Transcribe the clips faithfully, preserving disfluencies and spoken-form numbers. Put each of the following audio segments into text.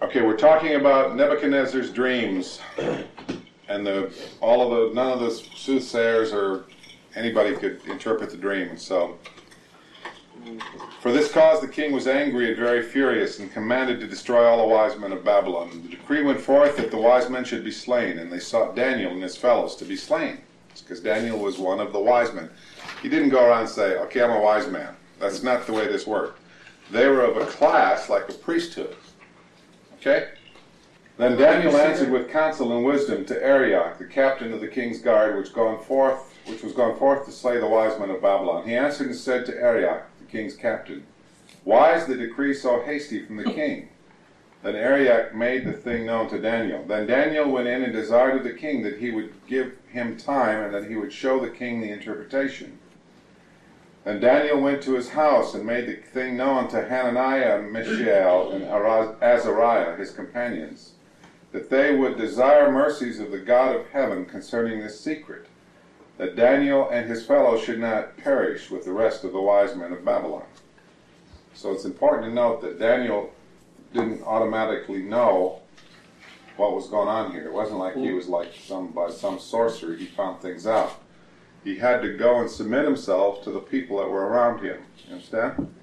Okay, we're talking about Nebuchadnezzar's dreams, and the all of the none of the soothsayers or anybody could interpret the dream. And so, for this cause the king was angry and very furious, and commanded to destroy all the wise men of Babylon. The decree went forth that the wise men should be slain, and they sought Daniel and his fellows to be slain, because Daniel was one of the wise men. He didn't go around and say, "Okay, I'm a wise man." That's not the way this worked. They were of a class like a priesthood. Okay? Then Daniel answered with counsel and wisdom to Arioch, the captain of the king's guard, which gone forth, which was gone forth to slay the wise men of Babylon. He answered and said to Arioch, the king's captain, "Why is the decree so hasty from the king?" Then Arioch made the thing known to Daniel. Then Daniel went in and desired of the king that he would give him time, and that he would show the king the interpretation. And Daniel went to his house and made the thing known to Hananiah, Mishael, and Azariah, his companions, that they would desire mercies of the God of heaven concerning this secret, that Daniel and his fellows should not perish with the rest of the wise men of Babylon. So it's important to note that Daniel didn't automatically know what was going on here. It wasn't like he was like some by some sorcery he found things out. He had to go and submit himself to the people that were around him. You understand?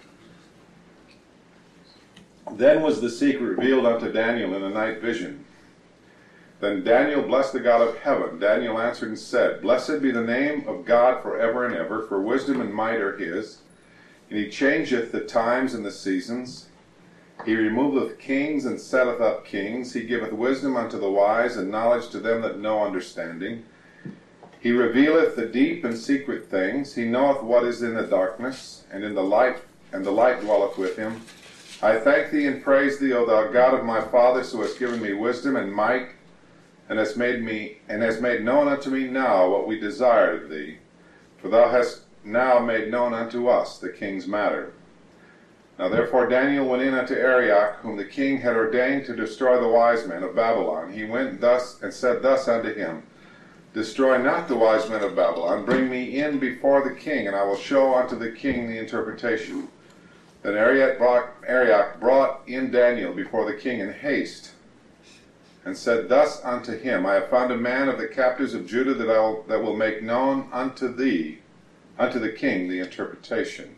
Then was the secret revealed unto Daniel in a night vision. Then Daniel blessed the God of heaven. Daniel answered and said, "Blessed be the name of God forever and ever, for wisdom and might are his. And he changeth the times and the seasons. He removeth kings and setteth up kings. He giveth wisdom unto the wise, and knowledge to them that know understanding. He revealeth the deep and secret things. He knoweth what is in the darkness, and in the light, and the light dwelleth with him. I thank thee and praise thee, O thou God of my fathers, who hast given me wisdom and might, and hast made me and hast made known unto me now what we desired of thee. For thou hast now made known unto us the king's matter." Now therefore Daniel went in unto Arioch, whom the king had ordained to destroy the wise men of Babylon. He went thus and said thus unto him, "Destroy not the wise men of Babylon. Bring me in before the king, and I will show unto the king the interpretation." Then Arioch brought, Arioch brought in Daniel before the king in haste, and said thus unto him, "I have found a man of the captives of Judah that, I will, that will make known unto thee, unto the king, the interpretation."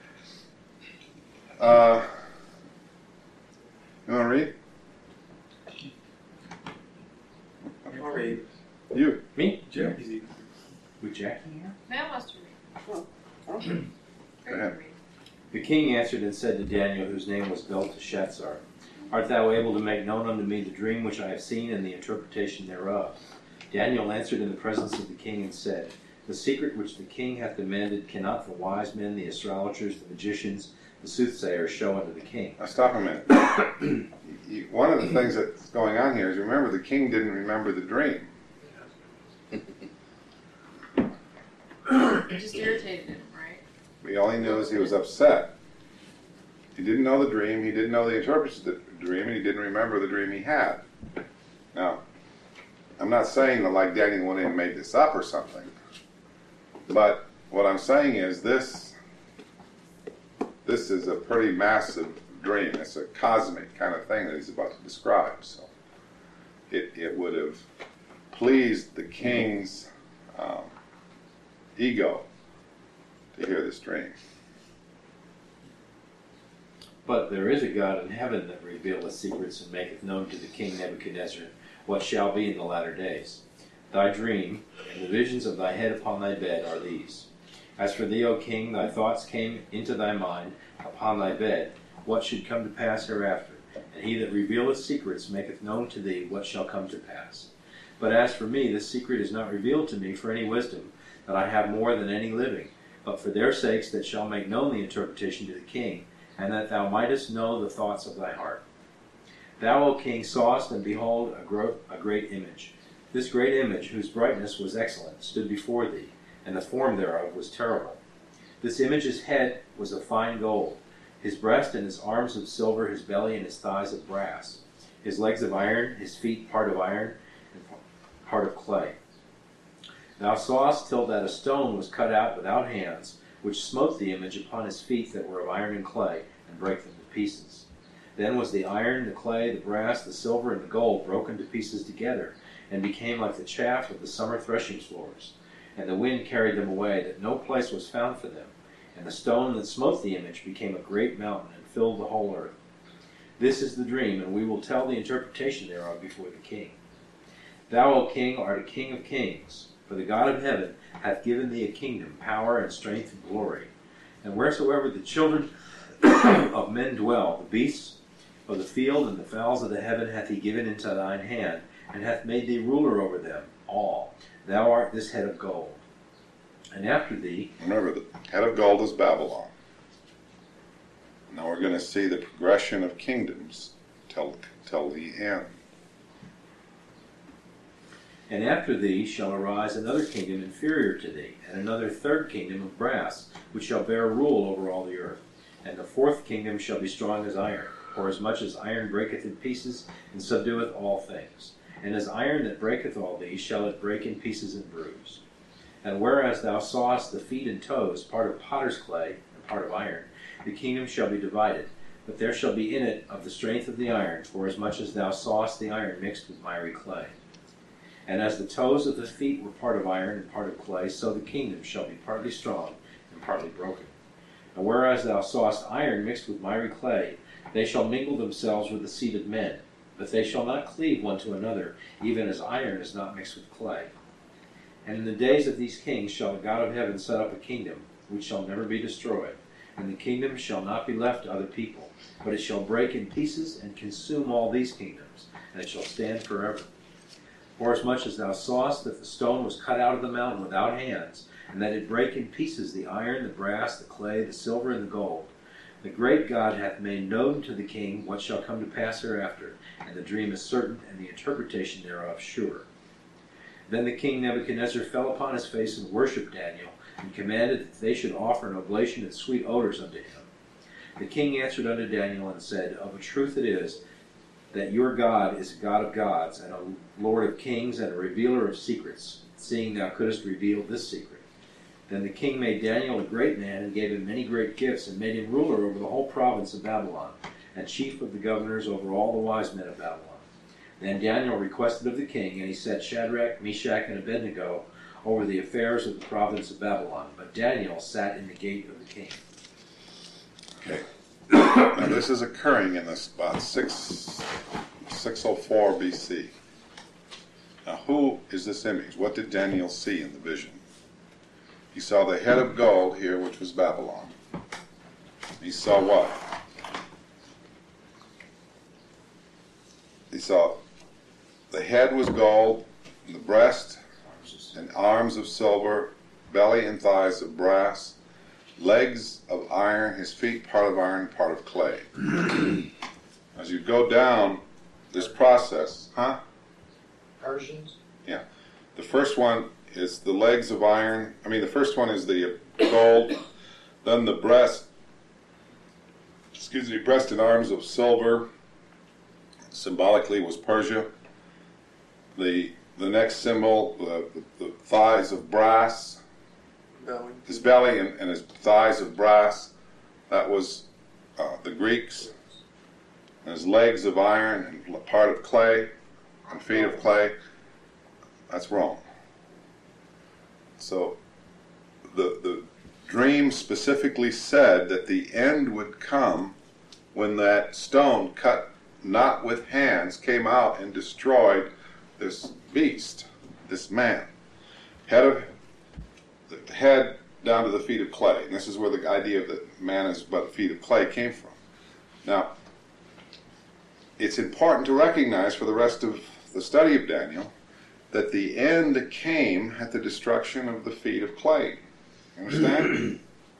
Uh, you want to read? I'll read. You. Me? Jackie. With Jackie here? Matt wants to read. Go ahead. The king answered and said to Daniel, whose name was Belteshazzar, "Art thou able to make known unto me the dream which I have seen and the interpretation thereof?" Daniel answered in the presence of the king and said, "The secret which the king hath demanded cannot the wise men, the astrologers, the magicians, the soothsayers show unto the king." Now stop a minute. You- One of the things that's going on here is, remember, the king didn't remember the dream. It just irritated him, right? All he knew is he was upset. He didn't know the dream, he didn't know the interpretation of the dream, and he didn't remember the dream he had. Now, I'm not saying that like Daniel went in and made this up or something, but what I'm saying is this, this is a pretty massive dream. It's a cosmic kind of thing that he's about to describe. So it, it would have pleased the king's um, ego to hear this dream. But there is a God in heaven that revealeth secrets and maketh known to the king Nebuchadnezzar what shall be in the latter days. Thy dream and the visions of thy head upon thy bed are these. As for thee, O king, thy thoughts came into thy mind upon thy bed, what should come to pass hereafter. And he that revealeth secrets maketh known to thee what shall come to pass. But as for me, this secret is not revealed to me for any wisdom, that I have more than any living, but for their sakes that shall make known the interpretation to the king, and that thou mightest know the thoughts of thy heart. Thou, O king, sawest, and behold, a, gro- a great image. This great image, whose brightness was excellent, stood before thee, and the form thereof was terrible. This image's head was of fine gold, his breast and his arms of silver, his belly and his thighs of brass, his legs of iron, his feet part of iron, and part of clay. Thou sawest till that a stone was cut out without hands, which smote the image upon his feet that were of iron and clay, and brake them to pieces. Then was the iron, the clay, the brass, the silver, and the gold broken to pieces together, and became like the chaff of the summer threshing floors. And the wind carried them away, that no place was found for them. And the stone that smote the image became a great mountain, and filled the whole earth. This is the dream, and we will tell the interpretation thereof before the king. Thou, O king, art a king of kings, for the God of heaven hath given thee a kingdom, power, and strength, and glory. And wheresoever the children of men dwell, the beasts of the field and the fowls of the heaven hath he given into thine hand, and hath made thee ruler over them all. Thou art this head of gold. And after thee... Remember, the head of gold is Babylon. Now we're going to see the progression of kingdoms till, till the end. And after thee shall arise another kingdom inferior to thee, and another third kingdom of brass, which shall bear rule over all the earth. And the fourth kingdom shall be strong as iron, for as much as iron breaketh in pieces, and subdueth all things. And as iron that breaketh all these, shall it break in pieces and bruise. And whereas thou sawest the feet and toes, part of potter's clay, and part of iron, the kingdom shall be divided, but there shall be in it of the strength of the iron, for as much as thou sawest the iron mixed with miry clay. And as the toes of the feet were part of iron and part of clay, so the kingdom shall be partly strong and partly broken. And whereas thou sawest iron mixed with miry clay, they shall mingle themselves with the seed of men, but they shall not cleave one to another, even as iron is not mixed with clay. And in the days of these kings shall the God of heaven set up a kingdom, which shall never be destroyed. And the kingdom shall not be left to other people, but it shall break in pieces and consume all these kingdoms, and it shall stand forever. Forasmuch as thou sawest that the stone was cut out of the mountain without hands, and that it brake in pieces the iron, the brass, the clay, the silver, and the gold, the great God hath made known to the king what shall come to pass hereafter, and the dream is certain, and the interpretation thereof sure. Then the king Nebuchadnezzar fell upon his face and worshipped Daniel, and commanded that they should offer an oblation and sweet odors unto him. The king answered unto Daniel and said, Of a truth it is, that your God is a God of gods, and a Lord of kings, and a revealer of secrets, seeing thou couldst reveal this secret. Then the king made Daniel a great man, and gave him many great gifts, and made him ruler over the whole province of Babylon, and chief of the governors over all the wise men of Babylon. Then Daniel requested of the king, and he set Shadrach, Meshach, and Abednego over the affairs of the province of Babylon. But Daniel sat in the gate of the king. Okay. Now this is occurring in this about six, six oh four B C. Now who is this image? What did Daniel see in the vision? He saw the head of gold here, which was Babylon. He saw what? He saw the head was gold, and the breast and arms of silver, belly and thighs of brass, legs of iron, his feet part of iron, part of clay. As you go down this process, huh? Persians? Yeah. The first one is the legs of iron. I mean, the first one is the gold. Then the breast, excuse me, breast and arms of silver. Symbolically was Persia. The the next symbol, the, the, the thighs of brass. Belly. His belly and, and his thighs of brass. That was uh, the Greeks. And his legs of iron and part of clay and feet of clay. That's Rome. So the the dream specifically said that the end would come when that stone cut not with hands came out and destroyed this beast, this man. Head of the head down to the feet of clay. And this is where the idea of that man is but feet of clay came from. Now, it's important to recognize for the rest of the study of Daniel that the end came at the destruction of the feet of clay. You understand?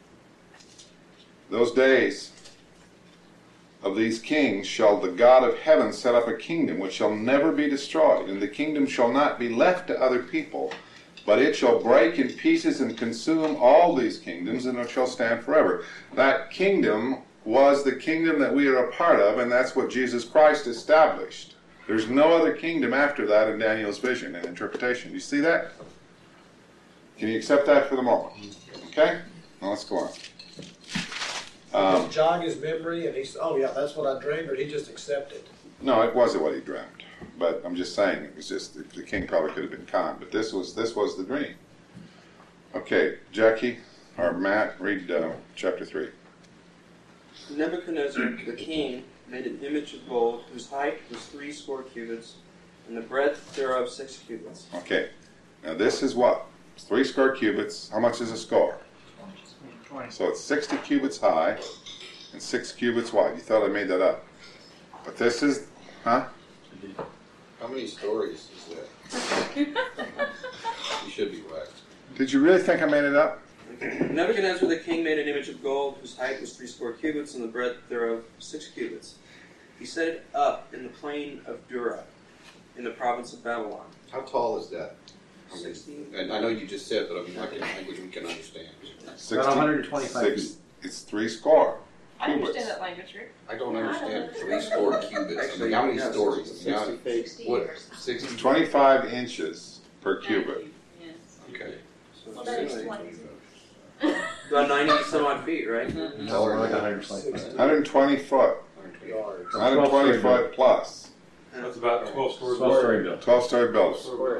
Those days of these kings shall the God of heaven set up a kingdom which shall never be destroyed, and the kingdom shall not be left to other people, but it shall break in pieces and consume all these kingdoms, and it shall stand forever. That kingdom was the kingdom that we are a part of, and that's what Jesus Christ established. There's no other kingdom after that in Daniel's vision and interpretation. You see that? Can you accept that for the moment? Okay? Now let's go on. Um, Just jog his memory, and he's, oh yeah, that's what I dreamed, or he just accepted. No, it wasn't what he dreamt. But I'm just saying, it was just the king probably could have been kind. But this was this was the dream. Okay, Jackie or Matt, read uh, chapter three. Nebuchadnezzar the king made an image of gold whose height was three score cubits, and the breadth thereof six cubits. Okay, now this is what? It's three square cubits. How much is a score? twenty. So it's sixty cubits high and six cubits wide. You thought I made that up. But this is, huh? How many stories is that? You should be right. Did you really think I made it up? Nebuchadnezzar the king made an image of gold whose height was three score cubits, and the breadth thereof six cubits. He set it up in the plain of Dura, in the province of Babylon. How tall is that? I mean, Sixteen. and I know you just said, but I mean, like in language we can understand. sixty, About one hundred twenty-five six, feet. It's three score I cubits. understand that language, Rick. I don't understand three score cubits. I mean, how many Yeah, stories? I mean, how- Sixty what? years. Sixty. twenty-five inches per cubit. Yes. Okay. So Well, that is it's twenty. about ninety some odd feet, right? No, more like one hundred twenty-five. one hundred twenty foot. Yards. one hundred twenty foot plus. That's about twelve stories. twelve story building. twelve story building. Square.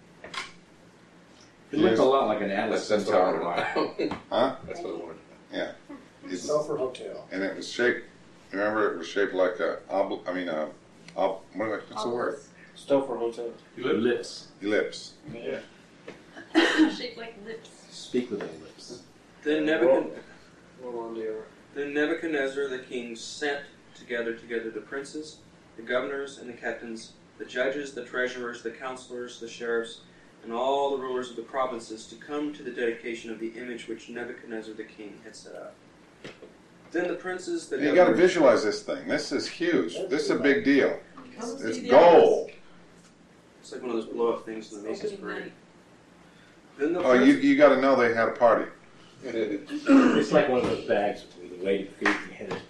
It looked a lot like an That's, Atlas that's what I Tower. wanted to know. Huh? That's what I wanted to know. It's, Sulphur Hotel. and it was shaped, remember it was shaped like a, obl- I mean a, ob- what, what's the word? Stouffer Hotel. Lips. Ellipse. Yeah. Shaped like lips. Speak with their lips. Then Nebuchadnezzar. Well, on the Then Nebuchadnezzar the king sent together together the princes, the governors, and the captains, the judges, the treasurers, the counselors, the sheriffs, and all the rulers of the provinces to come to the dedication of the image which Nebuchadnezzar the king had set up. Then the princes, the You got to governors, visualize this thing. This is huge. This is a big deal. Come It's see the gold. it's like one of those blow up things in the Macy's parade. Then the Oh, you princes, you got to know they had a party. It's like one of those bags with the weight of food in it.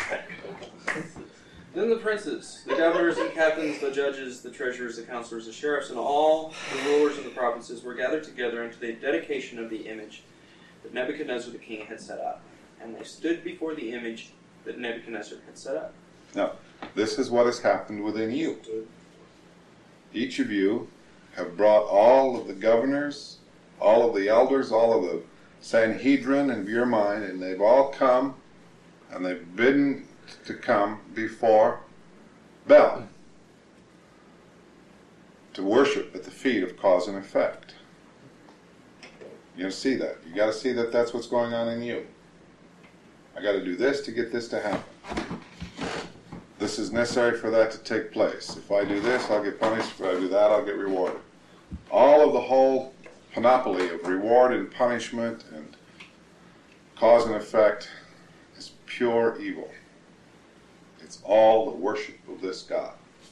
then the princes, the governors and captains, the judges, the treasurers, the counselors, the sheriffs, and all the rulers of the provinces were gathered together unto the dedication of the image that Nebuchadnezzar the king had set up. And they stood before the image that Nebuchadnezzar had set up. Now, this is what has happened within you. Each of you have brought all of the governors, all of the elders, all of the Sanhedrin of your mind, and they've all come, and they've bidden to come before Bel to worship at the feet of cause and effect. You got to see that. You got to see that that's what's going on in you. I got to do this to get this to happen. This is necessary for that to take place. If I do this, I'll get punished. If I do that, I'll get rewarded. All of the whole panoply of reward and punishment and cause and effect is pure evil. It's all the worship of this God.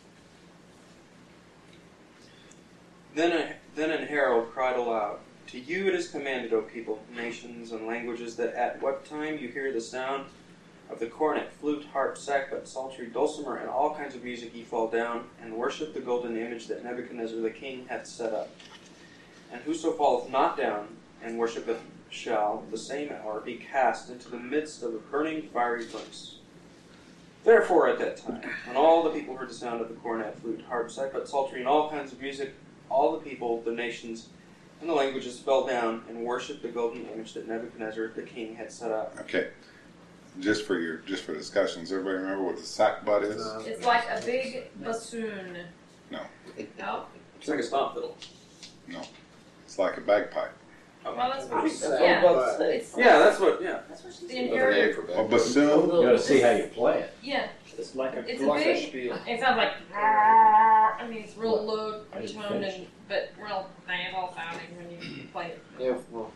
Then, a, then an herald cried aloud, To you it is commanded, O people, nations, and languages, that at what time you hear the sound of the cornet, flute, harp, sackbut, psaltery, dulcimer, and all kinds of music, ye fall down, and worship the golden image that Nebuchadnezzar the king hath set up. And whoso falleth not down, and worshipeth, shall the same hour be cast into the midst of a burning fiery furnace. Therefore at that time, when all the people heard the sound of the cornet, flute, harp, sackbut, psaltery, and all kinds of music, all the people, the nations, and the languages fell down and worshipped the golden image that Nebuchadnezzar the king had set up. Okay. Just for your just for discussions, everybody remember what the sackbut is? Uh, It's like a big bassoon. No. No? It's like a stomp fiddle. It's like a bagpipe. Well, that's what It's it's, a yeah. but- It's Yeah, that's what, yeah. that's what the Another name inherited. for A back. bassoon. You gotta see how you play it. Yeah. It's like a It's a like big- spiel. It sounds like. I mean, it's real low I didn't tone finish. and but real nasal sounding when you play it. Yeah, well,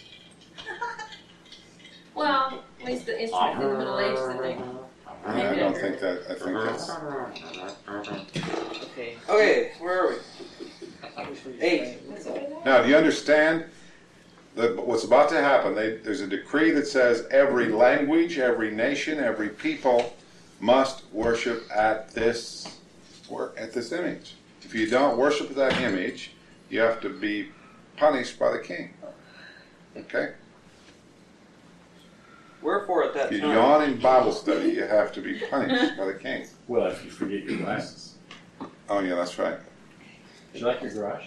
Well, at least the instruments in the Middle Ages, I think. I don't think that. I think that's. okay. Okay, where are we? Eight. That's what it is. Now, do you understand that what's about to happen? They, there's a decree that says every language, every nation, every people must worship at this wor- at this image. If you don't worship that image, you have to be punished by the king. Okay. Wherefore at that If you time, yawn in Bible study, you have to be punished by the king. Well, if you forget your glasses. Oh yeah, that's right. Do you like your garage?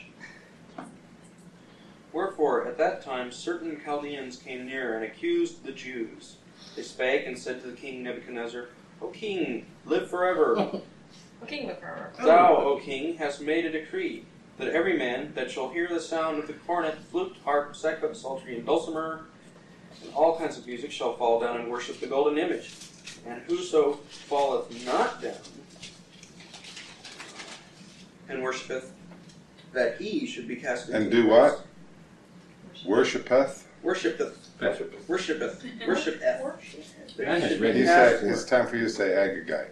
wherefore at that time certain Chaldeans came near and accused the Jews. They spake and said to the king Nebuchadnezzar, O king, live forever. O king of her. Thou, O king, hast made a decree that every man that shall hear the sound of the cornet, flute, harp, sackbut, psaltery, and dulcimer, and all kinds of music, shall fall down and worship the golden image. And whoso falleth not down and worshipeth, that he should be cast into And the do what? Worshipeth. Worshipeth. Worship. Worshipeth. Worshipeth. That I he just should read be He cast- said it's time for you to say Agagite.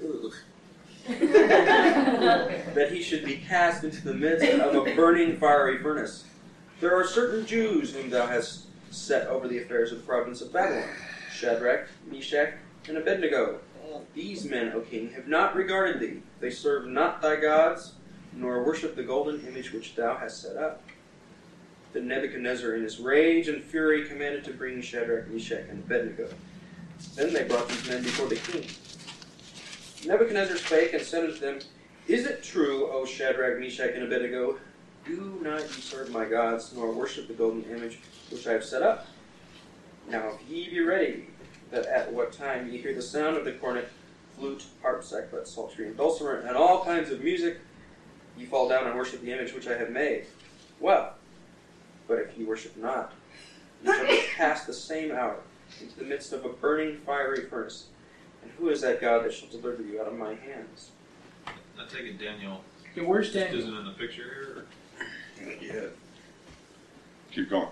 that he should be cast into the midst of a burning fiery furnace. There are certain Jews whom thou hast set over the affairs of the province of Babylon, Shadrach, Meshach, and Abednego. These men, O king, have not regarded thee. They serve not thy gods, nor worship the golden image which thou hast set up. Then Nebuchadnezzar in his rage and fury commanded to bring Shadrach, Meshach, and Abednego. Then they brought these men before the king. Nebuchadnezzar spake and said unto them, Is it true, O Shadrach, Meshach, and Abednego, do not ye serve my gods, nor worship the golden image which I have set up? Now if ye be ready, that at what time ye hear the sound of the cornet, flute, harp, sackbut, psaltery, and dulcimer, and all kinds of music, ye fall down and worship the image which I have made. Well, but if ye worship not, ye shall be cast the same hour into the midst of a burning fiery furnace. And who is that God that shall deliver you out of my hands? I take it Daniel Yeah, where's just Daniel? isn't in the picture here. Yeah. Keep going.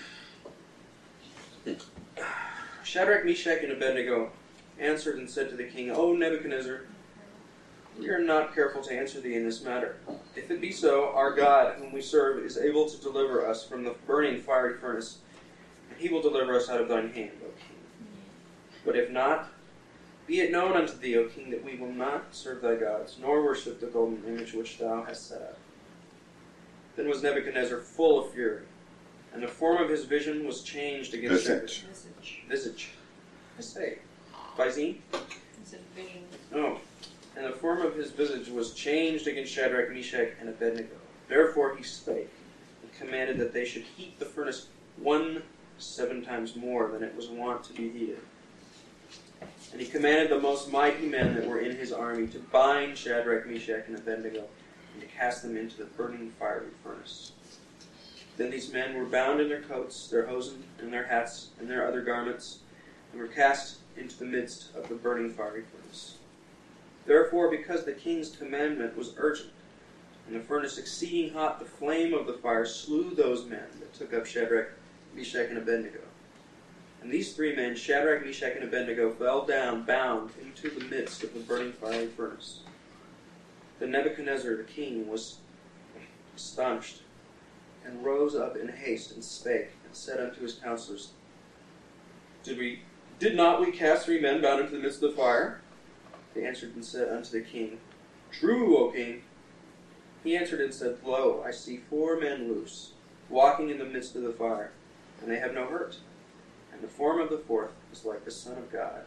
Shadrach, Meshach, and Abednego answered and said to the king, O Nebuchadnezzar, we are not careful to answer thee in this matter. If it be so, our God, whom we serve, is able to deliver us from the burning fiery furnace, and he will deliver us out of thine hand, O king. But if not, be it known unto thee, O king, that we will not serve thy gods, nor worship the golden image which thou hast set up. Then was Nebuchadnezzar full of fury, and the form of his vision was changed against Visage. Shadrach. Visage. I say. Visine? It's a vision. No. And the form of his visage was changed against Shadrach, Meshach, and Abednego. Therefore he spake, and commanded that they should heat the furnace one seven times more than it was wont to be heated. And he commanded the most mighty men that were in his army to bind Shadrach, Meshach, and Abednego, and to cast them into the burning fiery furnace. Then these men were bound in their coats, their hosen, and their hats, and their other garments, and were cast into the midst of the burning fiery furnace. Therefore, because the king's commandment was urgent, and the furnace exceeding hot, the flame of the fire slew those men that took up Shadrach, Meshach, and Abednego. And these three men, Shadrach, Meshach, and Abednego, fell down, bound, into the midst of the burning fiery furnace. Then Nebuchadnezzar the king was astonished, and rose up in haste, and spake, and said unto his counselors, Did we, did not we cast three men bound into the midst of the fire? They answered and said unto the king, True, O king. He answered and said, Lo, I see four men loose, walking in the midst of the fire, and they have no hurt. And the form of the fourth is like the Son of God.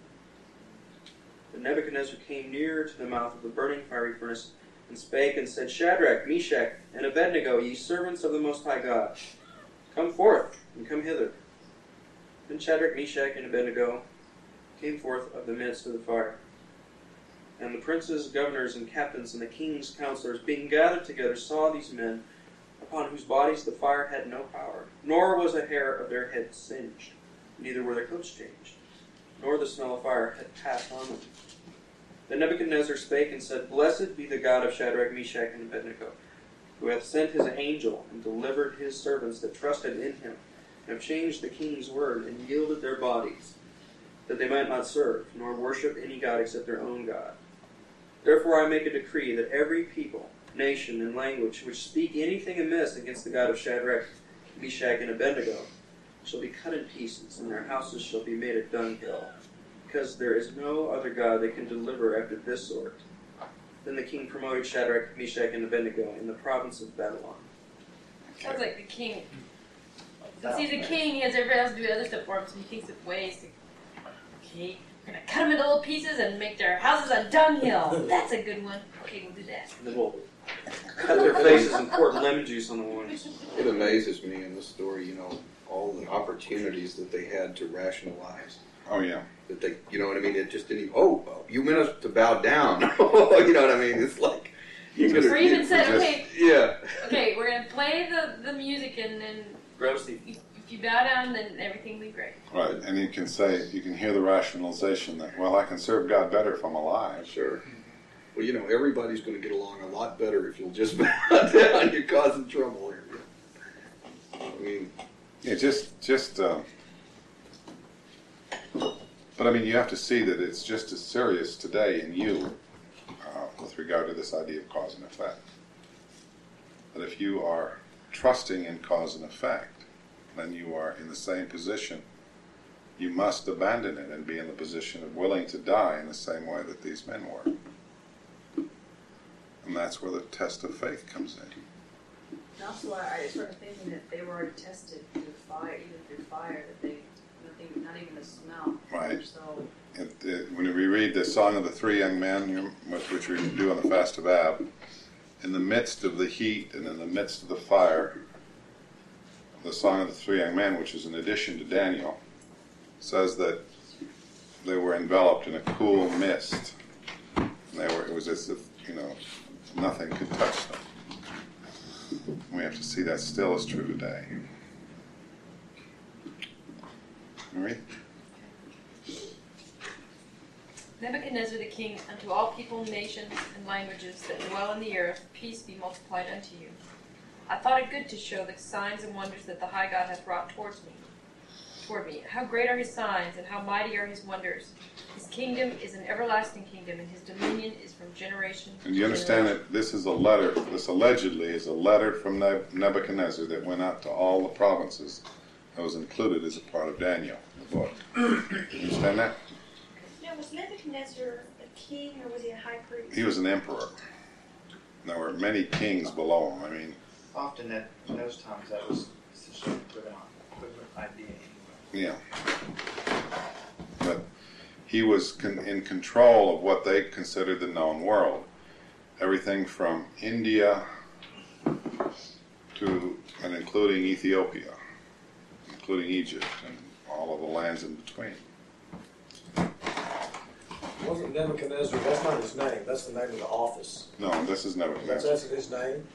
Then Nebuchadnezzar came near to the mouth of the burning fiery furnace, and spake and said, Shadrach, Meshach, and Abednego, ye servants of the Most High God, come forth, and come hither. Then Shadrach, Meshach, and Abednego came forth of the midst of the fire. And the princes, governors, and captains, and the king's counselors, being gathered together, saw these men, upon whose bodies the fire had no power, nor was a hair of their head singed, neither were their coats changed, nor the smell of fire had passed on them. Then Nebuchadnezzar spake and said, Blessed be the God of Shadrach, Meshach, and Abednego, who hath sent his angel, and delivered his servants that trusted in him, and have changed the king's word, and yielded their bodies, that they might not serve, nor worship any god except their own God. Therefore I make a decree that every people, nation, and language which speak anything amiss against the God of Shadrach, Meshach, and Abednego shall be cut in pieces, and their houses shall be made a dunghill, because there is no other God that can deliver after this sort. Then the king promoted Shadrach, Meshach, and Abednego in the province of Babylon. Sounds like the king So see, the king has everybody else do other stuff for him, so he thinks of ways to, okay, we're going to cut them into little pieces and make their houses a dunghill. That's a good one. Okay, we'll do that. And then we'll cut their faces and pour lemon juice on the wounds. It amazes me in this story, you know, all the opportunities that they had to rationalize. Oh yeah. That they, you know what I mean? It just didn't even, oh, you meant us to bow down. You know what I mean? It's like, you could Or even said, just- okay, yeah. okay, we're going to play the, the music, and then Gross the if if you bow down, then everything will be great. Right, and you can say, you can hear the rationalization that, well, I can serve God better if I'm alive. Sure. Well, you know, everybody's going to get along a lot better if you'll just bow down. You're causing trouble here. I mean, Yeah, just, just, uh, but I mean, you have to see that it's just as serious today in you uh, with regard to this idea of cause and effect. That if you are trusting in cause and effect, then you are in the same position. You must abandon it and be in the position of willing to die in the same way that these men were. And that's where the test of faith comes in. That's why I started thinking that they were already tested through fire, even through fire, that they, nothing, not even the smell. Right. So, It, it, when we read the Song of the Three Young Men, which, which we do on the Fast of Ab, in the midst of the heat and in the midst of the fire, the Song of the Three Young Men, which is an addition to Daniel, says that they were enveloped in a cool mist. And they were, it was as if, you know, nothing could touch them. We have to see that still is true today. Marie? Nebuchadnezzar the king, unto all people, nations, and languages that dwell in the earth, peace be multiplied unto you. I thought it good to show the signs and wonders that the high God hath wrought towards me. Toward me. How great are his signs, and how mighty are his wonders. His kingdom is an everlasting kingdom, and his dominion is from generation to And you understand generation. that this is a letter, this allegedly is a letter from Neb- Nebuchadnezzar that went out to all the provinces that was included as a part of Daniel, the book. You understand that? Now, was Nebuchadnezzar a king or was he a high priest? He was an emperor. There were many kings below him. I mean, Often at, in those times that was such an equivalent, equivalent idea anyway. yeah. But he was con- in control of what they considered the known world. Everything from India to and including Ethiopia, including Egypt, and all of the lands in between. Wasn't Nebuchadnezzar, that's not his name, that's the name of the office. No, this is That's, Nebuchadnezzar. that's his name?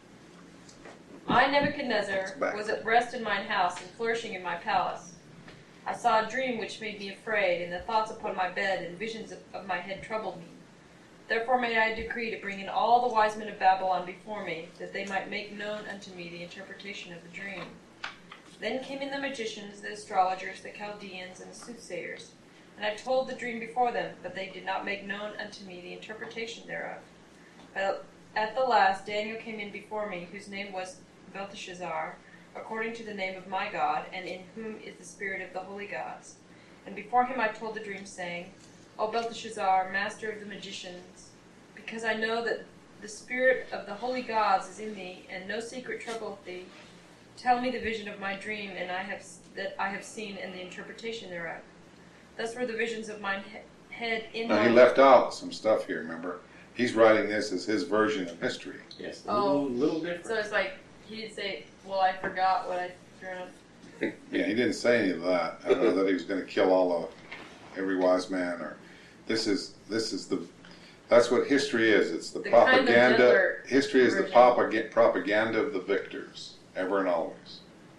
I, Nebuchadnezzar, Back. was at rest in mine house, and flourishing in my palace. I saw a dream which made me afraid, and the thoughts upon my bed and visions of, of my head troubled me. Therefore made I a decree to bring in all the wise men of Babylon before me, that they might make known unto me the interpretation of the dream. Then came in the magicians, the astrologers, the Chaldeans, and the soothsayers. And I told the dream before them, but they did not make known unto me the interpretation thereof. But at the last Daniel came in before me, whose name was Belteshazzar, according to the name of my God, and in whom is the spirit of the holy gods. And before him I told the dream, saying, O Belteshazzar, master of the magicians, because I know that the spirit of the holy gods is in thee, and no secret troubleth thee, tell me the vision of my dream, and I have that I have seen, and the interpretation thereof. Thus were the visions of mine he- head in Now my... he left out some stuff here, remember? He's writing this as his version of history. Yes, a Oh. little, little different. So it's like, he didn't say, well, I forgot what I dreamt. Yeah, he didn't say any of that. I don't know that he was going to kill all of every wise man, or this is this is the that's what history is. It's the, The kind of propaganda. gentler History is the version. propag- propaganda of the victors, ever and always.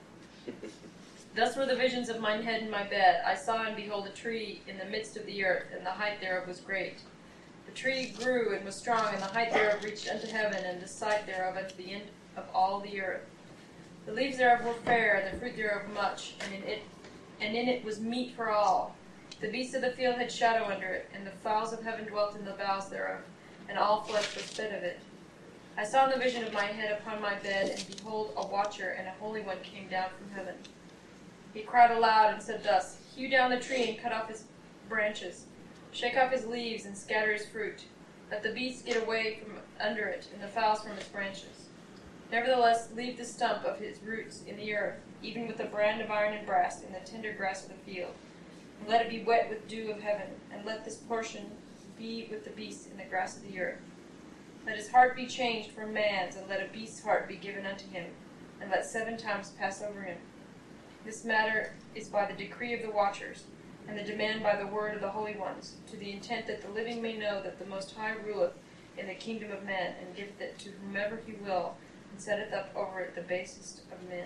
Thus were the visions of mine head in my bed. I saw and behold a tree in the midst of the earth, and the height thereof was great. The tree grew and was strong, and the height thereof reached unto heaven, and the sight thereof unto the end of all the earth. The leaves thereof were fair, and the fruit thereof much, and in it and in it was meat for all. The beasts of the field had shadow under it, and the fowls of heaven dwelt in the boughs thereof, and all flesh was fed of it. I saw in the vision of my head upon my bed, and behold, a watcher and a holy one came down from heaven. He cried aloud and said thus, Hew down the tree and cut off his branches. Shake off his leaves and scatter his fruit. Let the beasts get away from under it, and the fowls from its branches. Nevertheless, leave the stump of his roots in the earth, even with the brand of iron and brass in the tender grass of the field. And let it be wet with dew of heaven, and let this portion be with the beasts in the grass of the earth. Let his heart be changed from man's, and let a beast's heart be given unto him, and let seven times pass over him. This matter is by the decree of the watchers, and the demand by the word of the holy ones, to the intent that the living may know that the Most High ruleth in the kingdom of men, and giveth it to whomever he will, and setteth up over it the basest of men.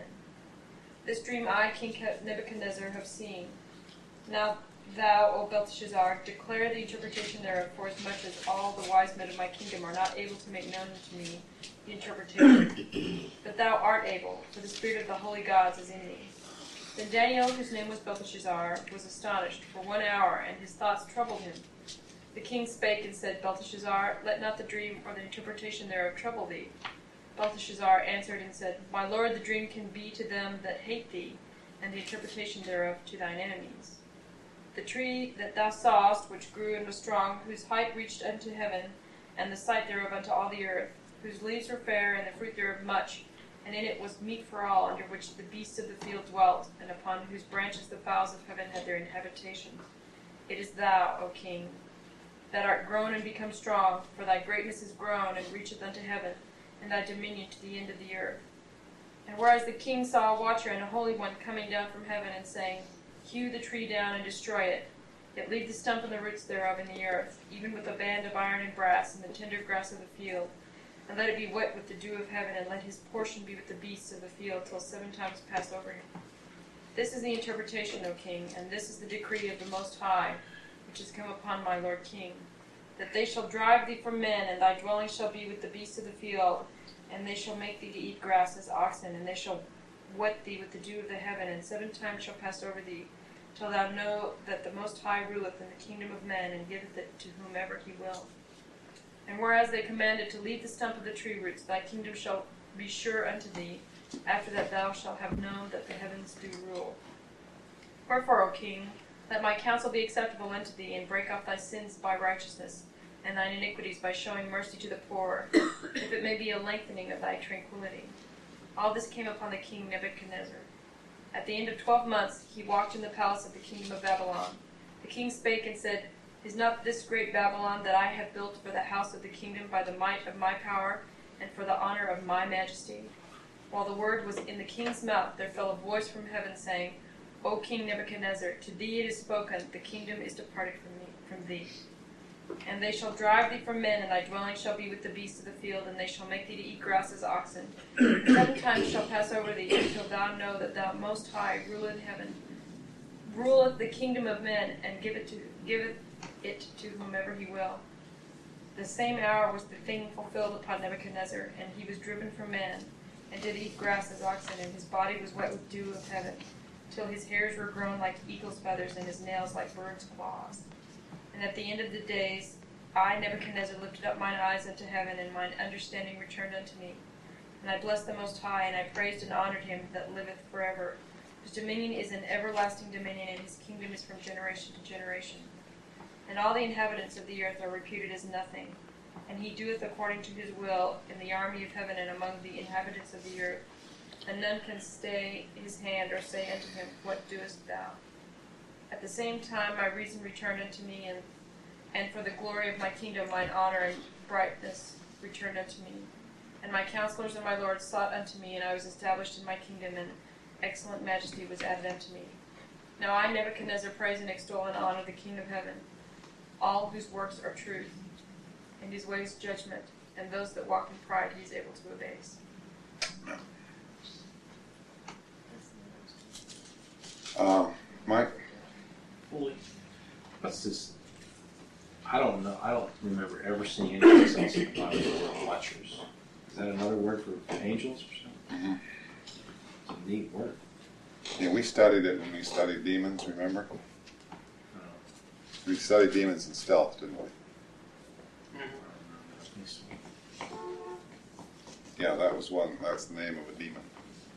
This dream I, King Nebuchadnezzar, have seen. Now thou, O Belteshazzar, declare the interpretation thereof, for as much as all the wise men of my kingdom are not able to make known to me the interpretation. But thou art able, for the spirit of the holy gods is in thee. Then Daniel, whose name was Belteshazzar, was astonished for one hour, and his thoughts troubled him. The king spake and said, Belteshazzar, let not the dream or the interpretation thereof trouble thee. Belteshazzar answered and said, My lord, the dream can be to them that hate thee, and the interpretation thereof to thine enemies. The tree that thou sawest, which grew and was strong, whose height reached unto heaven, and the sight thereof unto all the earth, whose leaves were fair, and the fruit thereof much, and in it was meat for all, under which the beasts of the field dwelt, and upon whose branches the fowls of heaven had their habitation. It is thou, O king, that art grown and become strong, for thy greatness is grown and reacheth unto heaven, and thy dominion to the end of the earth. And whereas the king saw a watcher and a holy one coming down from heaven, and saying, Hew the tree down and destroy it, yet leave the stump and the roots thereof in the earth, even with a band of iron and brass, and the tender grass of the field, and let it be wet with the dew of heaven, and let his portion be with the beasts of the field, till seven times pass over him. This is the interpretation, O king, and this is the decree of the Most High, which is come upon my lord king, that they shall drive thee from men, and thy dwelling shall be with the beasts of the field, and they shall make thee to eat grass as oxen, and they shall wet thee with the dew of the heaven, and seven times shall pass over thee, till thou know that the Most High ruleth in the kingdom of men, and giveth it to whomever he will. And whereas they commanded to leave the stump of the tree roots, thy kingdom shall be sure unto thee, after that thou shalt have known that the heavens do rule. Wherefore, O king, let my counsel be acceptable unto thee, and break off thy sins by righteousness, and thine iniquities by showing mercy to the poor, if it may be a lengthening of thy tranquility. All this came upon the king Nebuchadnezzar. At the end of twelve months he walked in the palace of the kingdom of Babylon. The king spake and said, Is not this great Babylon that I have built for the house of the kingdom by the might of my power, and for the honor of my majesty? While the word was in the king's mouth, there fell a voice from heaven, saying, O King Nebuchadnezzar, to thee it is spoken, the kingdom is departed from me, from thee. And they shall drive thee from men, and thy dwelling shall be with the beasts of the field, and they shall make thee to eat grass as oxen. Seven times shall pass over thee, until thou know that thou Most High ruleth heaven, ruleth the kingdom of men, and giveth to giveth it to whomever he will. The same hour was the thing fulfilled upon Nebuchadnezzar, and he was driven from men, and did eat grass as oxen, and his body was wet with dew of heaven, till his hairs were grown like eagle's feathers, and his nails like birds' claws. And at the end of the days, I, Nebuchadnezzar, lifted up mine eyes unto heaven, and mine understanding returned unto me. And I blessed the Most High, and I praised and honored him that liveth forever, whose dominion is an everlasting dominion, and his kingdom is from generation to generation. And all the inhabitants of the earth are reputed as nothing, and he doeth according to his will in the army of heaven and among the inhabitants of the earth. And none can stay his hand or say unto him, What doest thou? At the same time my reason returned unto me, and, and for the glory of my kingdom mine honor and brightness returned unto me. And my counselors and my lords sought unto me, and I was established in my kingdom, and excellent majesty was added unto me. Now I, Nebuchadnezzar, praise and extol and honor the King of heaven, all whose works are truth, and his ways judgment, and those that walk in pride he is able to abase. Uh, Mike? What's this? I don't know. I don't remember ever seeing anything else in the Bible for watchers. Is that another word for angels or something? Mm-hmm. It's a neat word. Yeah, we studied it when we studied demons, remember? Uh, We studied demons in stealth, didn't we? Yeah, that was one. That's the name of a demon.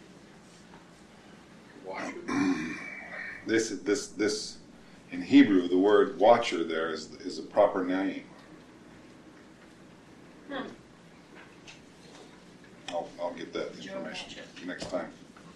Watcher. This, this, this, in Hebrew, the word watcher there is is a proper name. Hmm. I'll I'll get that information next time.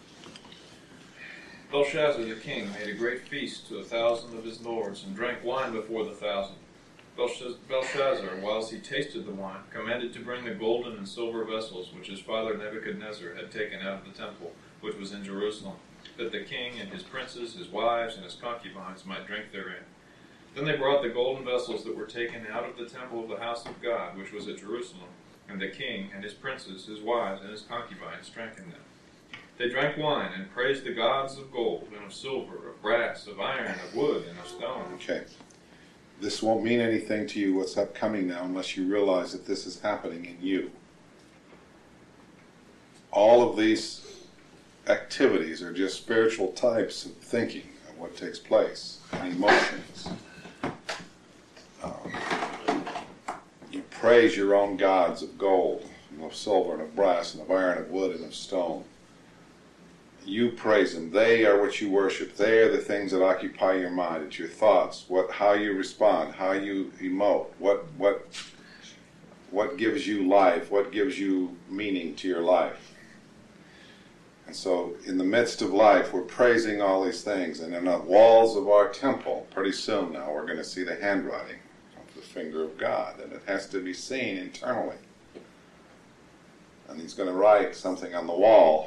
Belshazzar the king made a great feast to a thousand of his lords, and drank wine before the thousand. Belshaz- Belshazzar, whilst he tasted the wine, commanded to bring the golden and silver vessels which his father Nebuchadnezzar had taken out of the temple, which was in Jerusalem, that the king and his princes, his wives, and his concubines might drink therein. Then they brought the golden vessels that were taken out of the temple of the house of God, which was at Jerusalem, and the king and his princes, his wives, and his concubines drank in them. They drank wine and praised the gods of gold and of silver, of brass, of iron, of wood, and of stone. Okay. This won't mean anything to you what's upcoming now unless you realize that this is happening in you. All of these activities are just spiritual types of thinking of what takes place, and emotions. Um, you praise your own gods of gold, and of silver, and of brass, and of iron, of wood, and of stone. You praise them. They are what you worship. They are the things that occupy your mind. It's your thoughts, what, how you respond, how you emote, what, what, what gives you life, what gives you meaning to your life. And so, in the midst of life, we're praising all these things. And in the walls of our temple, pretty soon now, we're going to see the handwriting of the finger of God, and it has to be seen internally. And He's going to write something on the wall.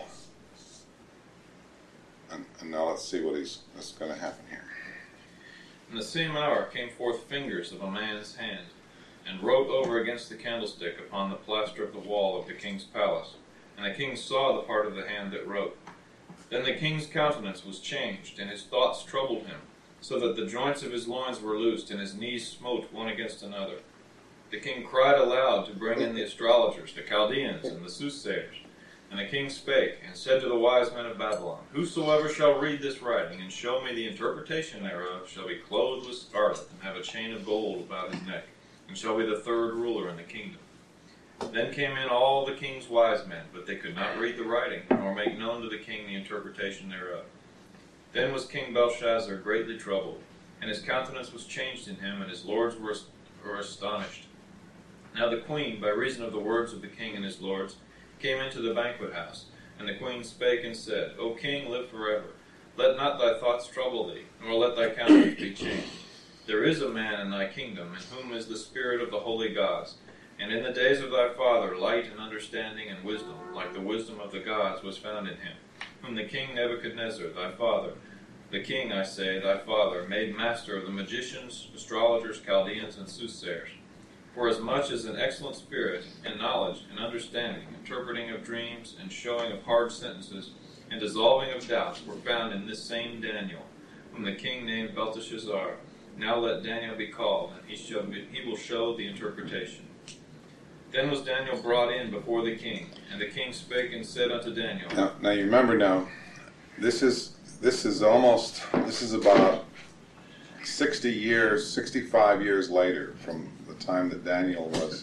And, and now let's see what he's what's going to happen here. In the same hour came forth fingers of a man's hand, and wrote over against the candlestick upon the plaster of the wall of the king's palace. And the king saw the part of the hand that wrote. Then the king's countenance was changed, and his thoughts troubled him, so that the joints of his loins were loosed, and his knees smote one against another. The king cried aloud to bring in the astrologers, the Chaldeans, and the soothsayers. And the king spake, and said to the wise men of Babylon, Whosoever shall read this writing, and show me the interpretation thereof, shall be clothed with scarlet, and have a chain of gold about his neck, and shall be the third ruler in the kingdom. Then came in all the king's wise men, but they could not read the writing, nor make known to the king the interpretation thereof. Then was King Belshazzar greatly troubled, and his countenance was changed in him, and his lords were, were astonished. Now the queen, by reason of the words of the king and his lords, came into the banquet house, and the queen spake and said, O king, live forever. Let not thy thoughts trouble thee, nor let thy countenance be changed. There is a man in thy kingdom, in whom is the spirit of the holy gods. And in the days of thy father light and understanding and wisdom, like the wisdom of the gods, was found in him, whom the king Nebuchadnezzar, thy father, the king, I say, thy father, made master of the magicians, astrologers, Chaldeans, and soothsayers. For as much as an excellent spirit, and knowledge, and understanding, interpreting of dreams, and showing of hard sentences, and dissolving of doubts, were found in this same Daniel, whom the king named Belteshazzar. Now let Daniel be called, and he shall be, he will show the interpretation. Then was Daniel brought in before the king, and the king spake and said unto Daniel. Now, now you remember now, this is this is almost this is about sixty years, sixty-five years later from the time that Daniel was.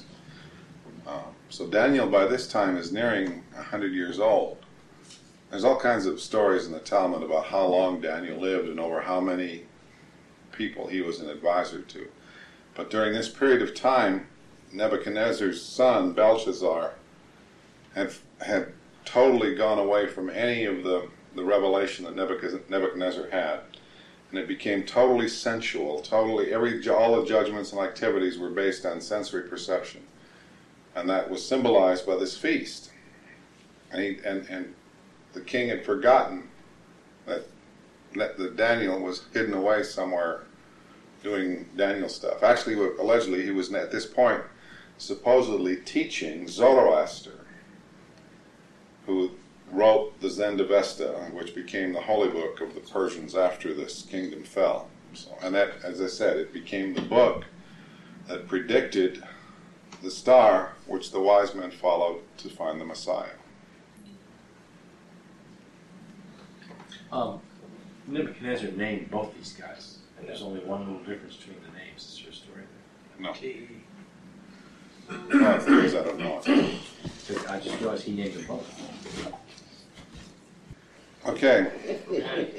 Um, so Daniel by this time is nearing a hundred years old. There's all kinds of stories in the Talmud about how long Daniel lived and over how many people he was an advisor to. But during this period of time, Nebuchadnezzar's son, Belshazzar, had had totally gone away from any of the, the revelation that Nebuchadnezzar had. And it became totally sensual, totally, every all the judgments and activities were based on sensory perception. And that was symbolized by this feast. And, he, and, and the king had forgotten that, that Daniel was hidden away somewhere doing Daniel stuff. Actually, allegedly, he was at this point supposedly teaching Zoroaster, who wrote the Zendavesta, which became the holy book of the Persians after this kingdom fell. So, and that, as I said, it became the book that predicted the star which the wise men followed to find the Messiah. Um, Nebuchadnezzar named both these guys, and there's only one little difference between the names. Is there a story there? No. Well, if there is, I don't know. Because I just realized he named them both. Okay.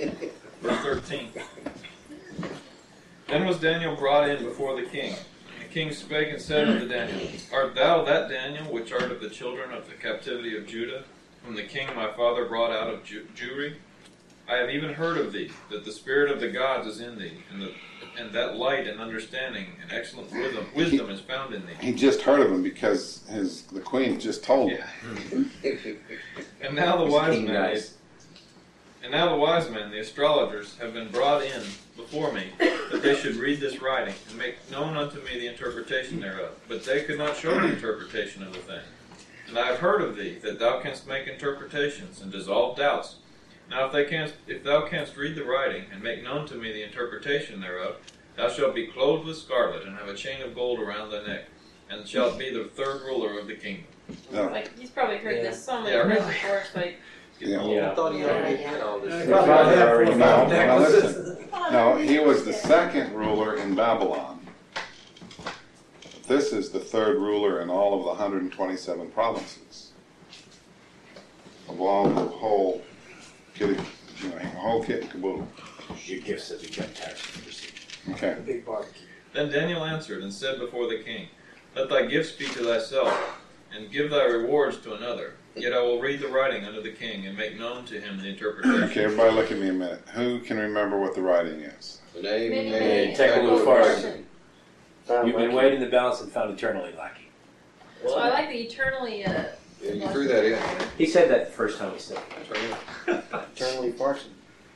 Verse thirteen. Then was Daniel brought in before the king. And the king spake and said unto Daniel, Art thou that Daniel which art of the children of the captivity of Judah, whom the king my father brought out of Ju- Jewry? I have even heard of thee, that the spirit of the gods is in thee, and, the, and that light and understanding and excellent wisdom, wisdom is found in thee. He just heard of him because his the queen just told him. Yeah. And now the wise King men, guys. and now the wise men, the astrologers, have been brought in before me, that they should read this writing, and make known unto me the interpretation thereof. But they could not show the interpretation of the thing. And I have heard of thee, that thou canst make interpretations, and dissolve doubts. Now if, they canst, if thou canst read the writing, and make known to me the interpretation thereof, thou shalt be clothed with scarlet, and have a chain of gold around thy neck, and shalt be the third ruler of the kingdom. No. Like, he's probably heard Yeah. this so many Yeah, times really. before, it's like, Yeah. Yeah. I thought he already had all Yeah, this. he probably had four or No, five now necklaces. listen. No, he was the second ruler in Babylon. This is the third ruler in all of the one hundred twenty-seven provinces. Of all the whole kit, you know, whole kit and caboodle. Your gifts have become tax received. Okay. The big barbecue. Then Daniel answered and said before the king, Let thy gifts be to thyself, and give thy rewards to another. Yet I will read the writing unto the king, and make known to him the interpretation. Okay, everybody look at me a minute. Who can remember what the writing is? The name, Many, name, many. Tekelu Farson. You've been weighed in the balance and found eternally lacking. so I like the eternally, uh, Yeah, you threw that in. He said that the first time he said it. Eternally Farson.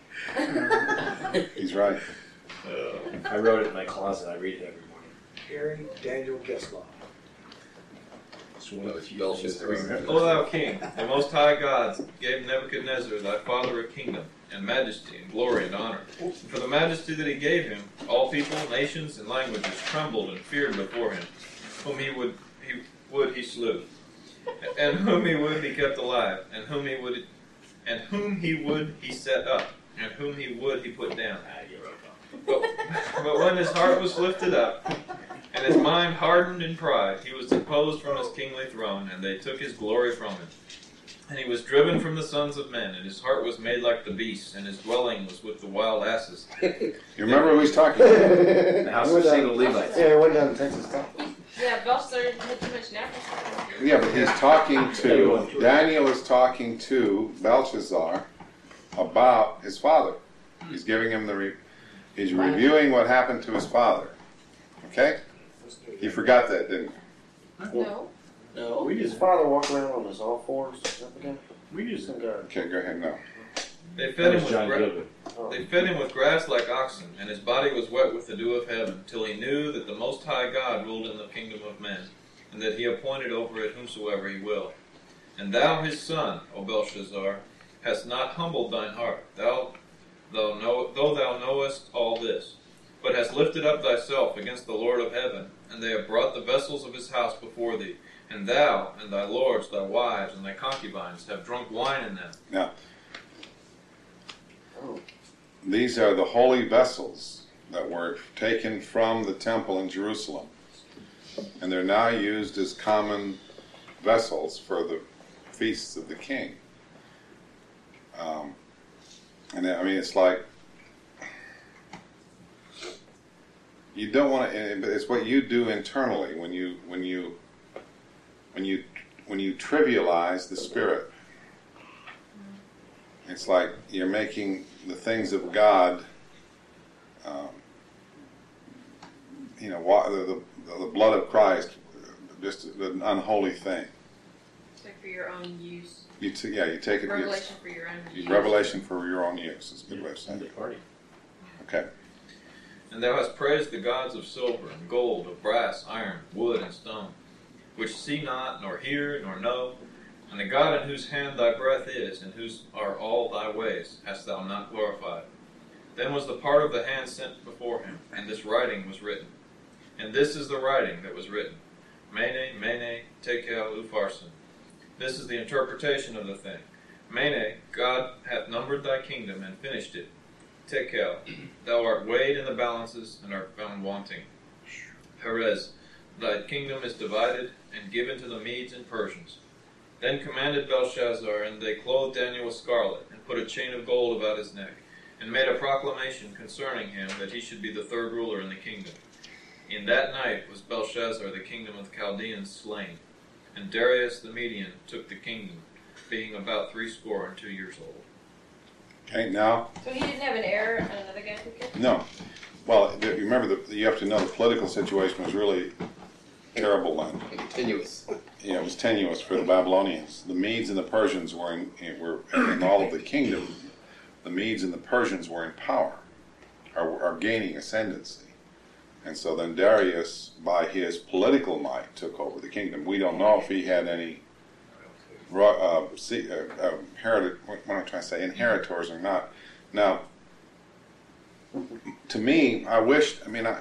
He's right. I wrote it in my closet. I read it every morning. Harry Daniel Geslaw. It's one of the few Belshazzar. things I remember. O thou king, the most high God gave Nebuchadnezzar thy father a kingdom, and majesty, and glory, and honor. And for the majesty that he gave him, all people, nations, and languages trembled and feared before him, whom he would he would he slew, and whom he would he kept alive, and whom he would and whom he would he set up, and whom he would he put down. Ah, you wrote it. But, but when his heart was lifted up, and his mind hardened in pride, he was deposed from his kingly throne, and they took his glory from him. And he was driven from the sons of men, and his heart was made like the beasts, and his dwelling was with the wild asses. You remember who he's talking about? The house of single Levites. Yeah, we went down to Texas Top. yeah, Belshazzar had too much napkins. Yeah, but he's talking to, Daniel is talking to Belshazzar about his father. He's giving him the, re, he's reviewing what happened to his father. Okay? You forgot that, didn't you? No. No. We just father walk around on his all fours. Is that the guy? We just think our Okay, go ahead, no. They That fed him was with John gra- Gilbert. They fed him with grass like oxen, and his body was wet with the dew of heaven, till he knew that the Most High God ruled in the kingdom of men, and that he appointed over it whomsoever he will. And thou, his son, O Belshazzar, hast not humbled thine heart, thou, thou know, though thou knowest all this, but hast lifted up thyself against the Lord of heaven, and they have brought the vessels of his house before thee, and thou and thy lords, thy wives, and thy concubines have drunk wine in them. Now, these are the holy vessels that were taken from the temple in Jerusalem. And they're now used as common vessels for the feasts of the king. Um, and I mean, it's like, you don't want to, it's what you do internally when you, when you, when you, when you trivialize the Spirit. It's like you're making the things of God, um, you know, wa- the, the, the blood of Christ, just an unholy thing. It's like for your own use. You t- yeah, you take it. Revelation for your own you, use. revelation for your own use. Is a good way of saying it. Party. Okay. And thou hast praised the gods of silver and gold, of brass, iron, wood, and stone, which see not, nor hear, nor know. And the God in whose hand thy breath is, and whose are all thy ways, hast thou not glorified. Then was the part of the hand sent before him, and this writing was written. And this is the writing that was written. Mene, mene, tekel, upharsin. This is the interpretation of the thing. Mene, God hath numbered thy kingdom and finished it. Tekel, thou art weighed in the balances and art found wanting. Perez, thy kingdom is divided and given to the Medes and Persians. Then commanded Belshazzar, and they clothed Daniel with scarlet, and put a chain of gold about his neck, and made a proclamation concerning him that he should be the third ruler in the kingdom. In that night was Belshazzar, the kingdom of the Chaldeans, slain, and Darius the Median took the kingdom, being about threescore and two years old. Okay, now, So he didn't have an heir and another guy took it? no. Well, the- you remember, the, you have to know the political situation was really terrible then. Continuous. You know, it was tenuous for the Babylonians. The Medes and the Persians were in, were in all of the kingdom. The Medes and the Persians were in power, are, are gaining ascendancy. And so then Darius, by his political might, took over the kingdom. We don't know if he had any uh, see, uh, uh, inherited, what am I trying to say, inheritors or not. Now, to me, I wish, I mean, I,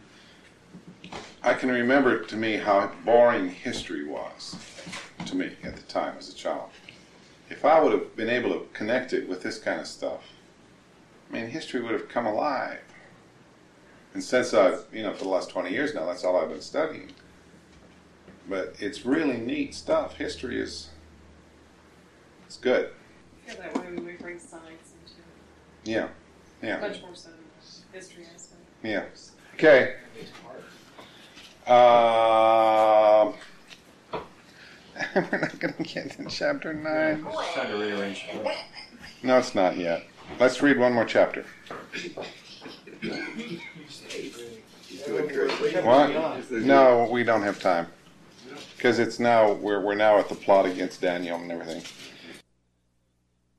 I can remember to me how boring history was to me at the time as a child. If I would have been able to connect it with this kind of stuff, I mean, history would have come alive. And since I've, you know, for the last twenty years now, that's all I've been studying. But it's really neat stuff. History is, it's good. I feel that way when we bring science into it. Yeah, yeah, Much more so than the history aspect. yeah. Okay. Um, we're not going to get to chapter nine. It's time to rearrange the book. No, it's not yet. Let's read one more chapter. He's doing great. What? No, we don't have time. Because it's now, we're, we're now at the plot against Daniel and everything.